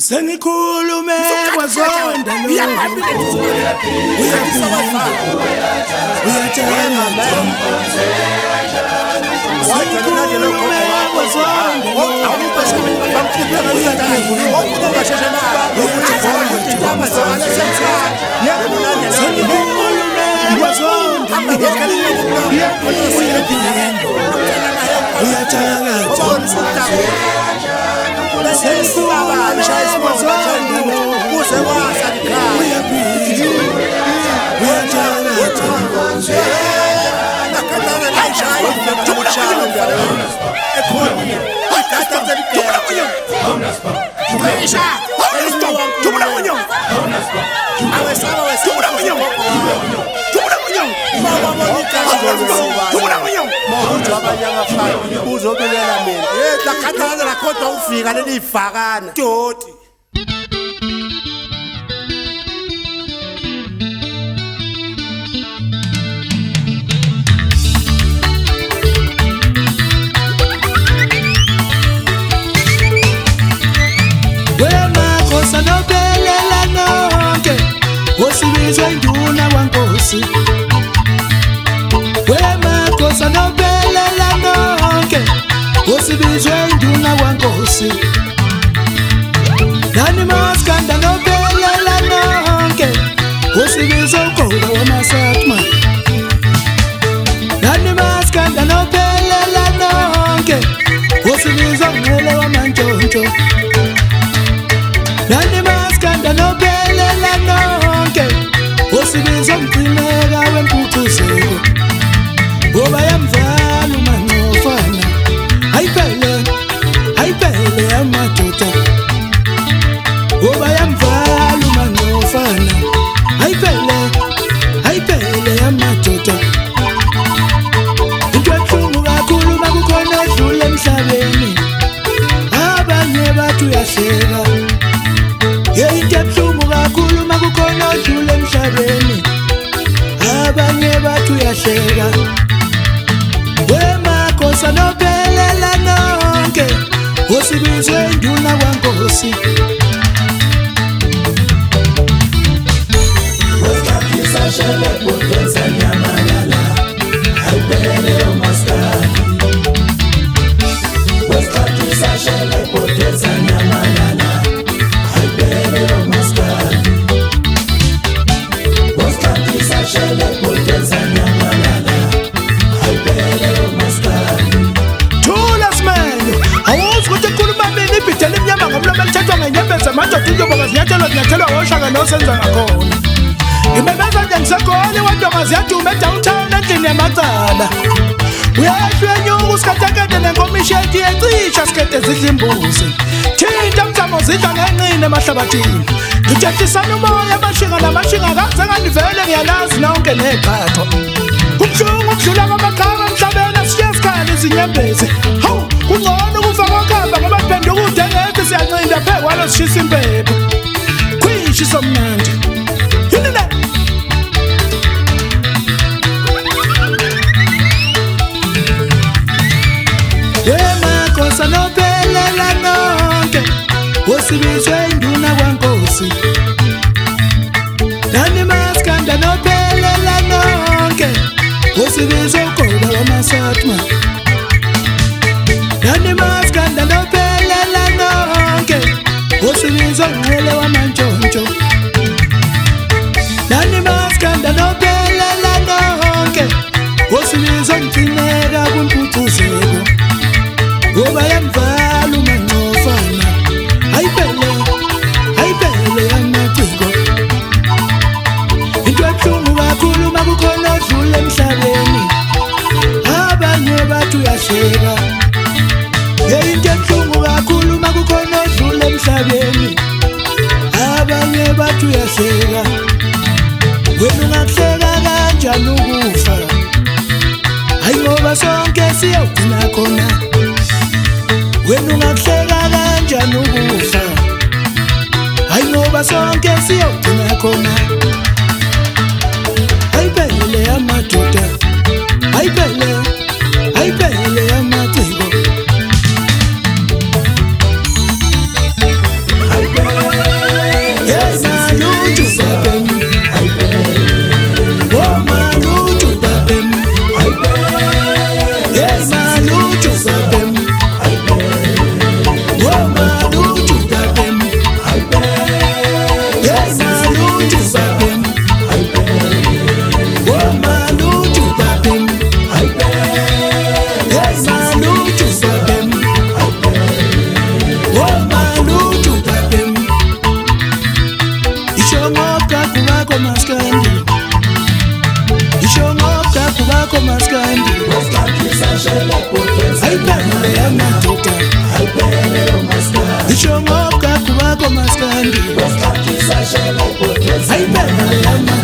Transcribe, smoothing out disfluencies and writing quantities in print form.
Sengikhulume kwazonda lo uzobelela mina lakhathalazela kodwa ufika leli ivakana doti Sanobelela nonke osibizwe induna wankosi Wema sanobelela nonke osibizwe induna wankosi Nani maskanda nobelela nonke osibizwe ugola wamasatma Nani maskanda nobelela nonke osibizwe ngele wamantshontsho Nani maskanda nobelela nonke osibizwa umgcineka wemputhuzeko Ngoba yamvala umanqofana Ayipele amadoda Ngoba yamvala umanqofana Ayipele amadoda Into ebuhlungu kakhulu makukhona odlula emhlabeni Abanye bathi uyahleka Into ebuhlungu kakhulu makukhona odlula emhlabeni Abanye bathi uyahleka Wema sanobelela nonke osibizwe induna wankosi Sashele potenza nyamalala Ayipele umaskani Westaki sashele potenza nyamalala Ayipele umaskani Westaki sashele potenza nyamalala Ayipele umaskani Thula simene awuzi ukuthi ekhuluma mina ibhidela imnyama ngomlomo elithethwa ngenyembezi madoda intombakazi zinyathelwa woshaka nosenza ngakhona Imemeza nje ngisekhona iwantokazi yadume downtown endlini yamacala Uyahlwe nyuku usikhathakade nenkomisheti yecisha sikede zidla imbuzi Thinta mzamo zidla ngenqine emahlabathini Ngitshehlisana umoya amashinga namashinga kaze ngandivele ngiyalazi nonke neqhatho Kubuhlungu ukudlula kwamakhala emhlabeni asishiye isikhali izinyembezi Hawu kungcono ukufa kwakhamba ngoba kuphenduka ude ngeke siyancinda phekwalo sishisa impepho Khwishi somnandi Wema sanobelela nonke osibizwe induna wankosi Nani maskanda nobelela nonke osibizwe ugola wamasatma Nani maskanda nobelela nonke osibizwe ngele wamantshontsho Nani maskanda nobelela nonke osibizwe umgcineka kwimputhuzeko Ngoba yamvala umanqofana Ayipele amaciko Into ebuhlungu kakhulu makukhona odlula emhlabeni Abanye bathi uyahleka Into ebuhlungu kakhulu makukhona odlula emhlabeni Abanye bathi uyahleka Wena ungakuhleka kanjani ukufa Hayi ngoba sonke siyogcina khona Wena ungakuhleka kanjani ukufa Hayi ngoba sonke siyogcina khona Ayipele amadoda Ayipele amaciko Ayipele ayiphendule amadoda isho ngokuka kubako maskandi ayiphendule amadoda